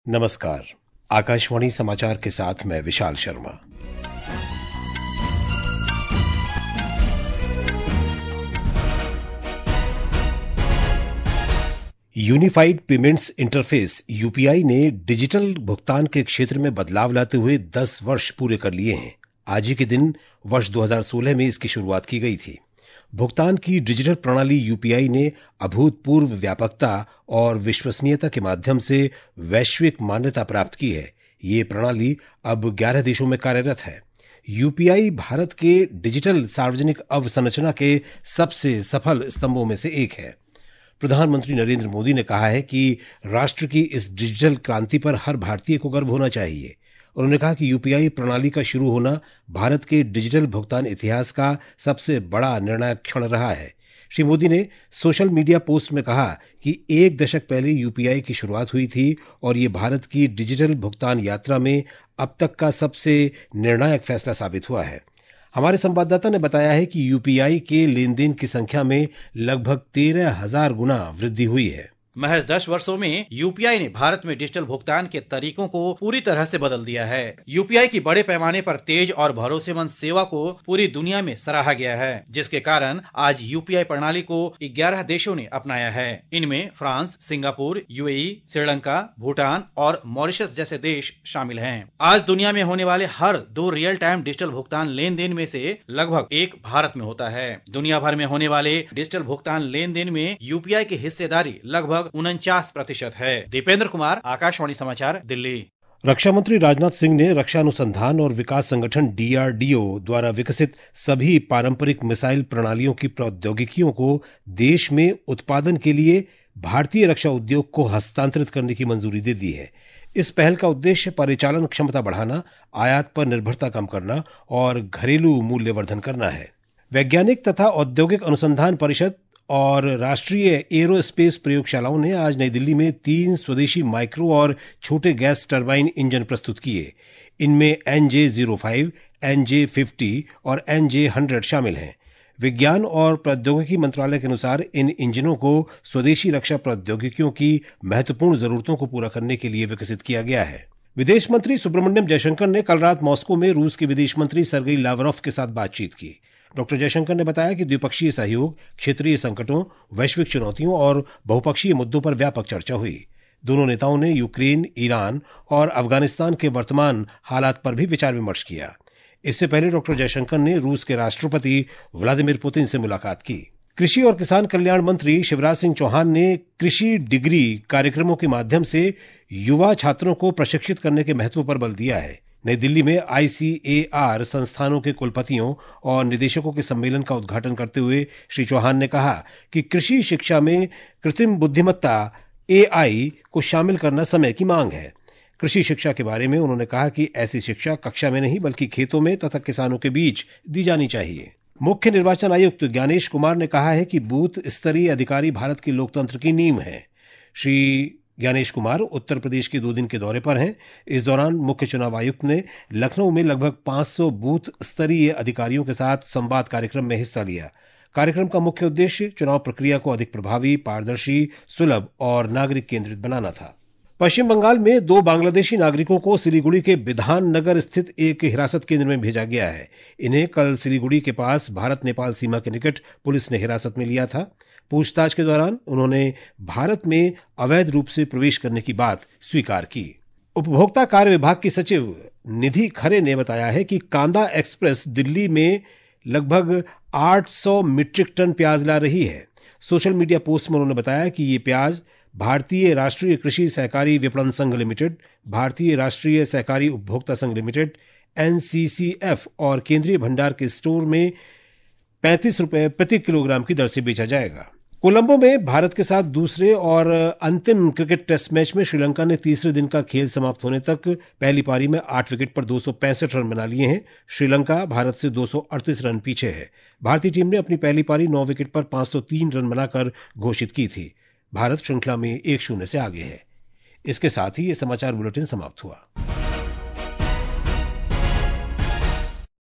नमस्कार। आकाशवाणी समाचार के साथ मैं Vishal Sharma. Unified payments interface UPI ने डिजिटल भुगतान के क्षेत्र में बदलाव लाते हुए 10 वर्ष पूरे कर लिए हैं। आज ही के दिन वर्ष 2016 में इसकी शुरुआत की गई थी। भुगतान की डिजिटल प्रणाली यूपीआई ने अभूतपूर्व व्यापकता और विश्वसनीयता के माध्यम से वैश्विक मान्यता प्राप्त की है। ये प्रणाली अब 11 देशों में कार्यरत है। यूपीआई भारत के डिजिटल सार्वजनिक अवसंरचना के सबसे सफल स्तंभों में से एक है। प्रधानमंत्री नरेंद्र मोदी ने कहा है कि राष्ट्र की इस डिजिटल क्रांति पर हर भारतीय को गर्व होना चाहिए। उन्होंने कहा कि यूपीआई प्रणाली का शुरू होना भारत के डिजिटल भुगतान इतिहास का सबसे बड़ा निर्णायक क्षण रहा है। श्री मोदी ने सोशल मीडिया पोस्ट में कहा कि 1 दशक पहले यूपीआई की शुरुआत हुई थी और ये भारत की डिजिटल भुगतान यात्रा में अब तक का सबसे निर्णायक फैसला साबित हुआ है। हमारे संवाददाता ने बताया है कि यूपीआई के लेन देन की संख्या में लगभग 13,000 गुना वृद्धि हुई है। महज 10 वर्षों में यूपीआई ने भारत में डिजिटल भुगतान के तरीकों को पूरी तरह से बदल दिया है। यूपीआई की बड़े पैमाने पर तेज और भरोसेमंद सेवा को पूरी दुनिया में सराहा गया है, जिसके कारण आज यूपीआई प्रणाली को 11 देशों ने अपनाया है। इनमें France, Singapore, UAE, Sri Lanka, Bhutan और मॉरिशस जैसे देश शामिल हैं। आज दुनिया में होने वाले हर 2 रियल टाइम डिजिटल भुगतान लेन देन में से लगभग 1 भारत में होता है। दुनिया भर में होने वाले डिजिटल भुगतान लेन देन में यूपीआई की हिस्सेदारी लगभग 49% है। दीपेंद्र कुमार, आकाशवाणी समाचार, दिल्ली। रक्षा मंत्री राजनाथ सिंह ने रक्षा अनुसंधान और विकास संगठन डीआरडीओ द्वारा विकसित सभी पारंपरिक मिसाइल प्रणालियों की प्रौद्योगिकियों को देश में उत्पादन के लिए भारतीय रक्षा उद्योग को हस्तांतरित करने की मंजूरी दे दी है। इस पहल का उद्देश्य परिचालन क्षमता बढ़ाना, आयात पर निर्भरता कम करना और घरेलू मूल्यवर्धन करना है। वैज्ञानिक तथा औद्योगिक अनुसंधान परिषद और राष्ट्रीय एरोस्पेस प्रयोगशालाओं ने आज नई दिल्ली में 3 स्वदेशी माइक्रो और छोटे गैस टरबाइन इंजन प्रस्तुत किए। इनमें NJ-05, NJ-50 और NJ-100 शामिल हैं। विज्ञान और प्रौद्योगिकी मंत्रालय के अनुसार इन इंजनों को स्वदेशी रक्षा प्रौद्योगिकियों की महत्वपूर्ण जरूरतों को पूरा करने के लिए विकसित किया गया है। विदेश मंत्री सुब्रमण्यम जयशंकर ने कल रात मॉस्को में रूस के विदेश मंत्री सर्गेई लावरोव के साथ बातचीत की। डॉक्टर जयशंकर ने बताया कि द्विपक्षीय सहयोग, क्षेत्रीय संकटों, वैश्विक चुनौतियों और बहुपक्षीय मुद्दों पर व्यापक चर्चा हुई। दोनों नेताओं ने यूक्रेन, ईरान और अफगानिस्तान के वर्तमान हालात पर भी विचार विमर्श किया। इससे पहले डॉक्टर जयशंकर ने रूस के राष्ट्रपति व्लादिमीर पुतिन से मुलाकात की। कृषि और किसान कल्याण मंत्री शिवराज सिंह चौहान ने कृषि डिग्री कार्यक्रमों के माध्यम से युवा छात्रों को प्रशिक्षित करने के महत्व पर बल दिया है। नई दिल्ली में ICAR संस्थानों के कुलपतियों और निदेशकों के सम्मेलन का उद्घाटन करते हुए श्री चौहान ने कहा कि कृषि शिक्षा में कृत्रिम बुद्धिमत्ता AI को शामिल करना समय की मांग है। कृषि शिक्षा के बारे में उन्होंने कहा कि ऐसी शिक्षा कक्षा में नहीं बल्कि खेतों में तथा किसानों के बीच दी जानी चाहिए। मुख्य निर्वाचन आयुक्त ज्ञानेश कुमार ने कहा है कि बूथ स्तरीय अधिकारी भारत के लोकतंत्र की नींव है। श्री ज्ञानेश कुमार उत्तर प्रदेश के 2 दिन के दौरे पर हैं। इस दौरान मुख्य चुनाव आयुक्त ने लखनऊ में लगभग 500 बूथ स्तरीय अधिकारियों के साथ संवाद कार्यक्रम में हिस्सा लिया। कार्यक्रम का मुख्य उद्देश्य चुनाव प्रक्रिया को अधिक प्रभावी, पारदर्शी, सुलभ और नागरिक केंद्रित बनाना था। पश्चिम बंगाल में 2 बांग्लादेशी नागरिकों को सिलीगुड़ी के बिधान नगर स्थित एक हिरासत केंद्र में भेजा गया है। इन्हें कल सिलीगुड़ी के पास भारत नेपाल सीमा के निकट पुलिस ने हिरासत में लिया था। पूछताछ के दौरान उन्होंने भारत में अवैध रूप से प्रवेश करने की बात स्वीकार की। उपभोक्ता कार्य विभाग की सचिव निधि खरे ने बताया है कि कांदा एक्सप्रेस दिल्ली में लगभग 800 मीट्रिक टन प्याज ला रही है। सोशल मीडिया पोस्ट में उन्होंने बताया कि ये प्याज भारतीय राष्ट्रीय कृषि सहकारी विपणन संघ लिमिटेड, भारतीय राष्ट्रीय सहकारी उपभोक्ता संघ लिमिटेड, NCCF और केंद्रीय भंडार के स्टोर में 35 रुपए प्रति किलोग्राम की दर से बेचा जाएगा। कोलंबो में भारत के साथ दूसरे और अंतिम क्रिकेट टेस्ट मैच में श्रीलंका ने तीसरे दिन का खेल समाप्त होने तक पहली पारी में 8 विकेट पर 265 रन बना लिए हैं। श्रीलंका भारत से 238 रन पीछे है। भारतीय टीम ने अपनी पहली पारी 9 विकेट पर 503 रन बनाकर घोषित की थी। भारत श्रृंखला में 1-0 से आगे है। इसके साथ ही ये समाचार बुलेटिन समाप्त हुआ।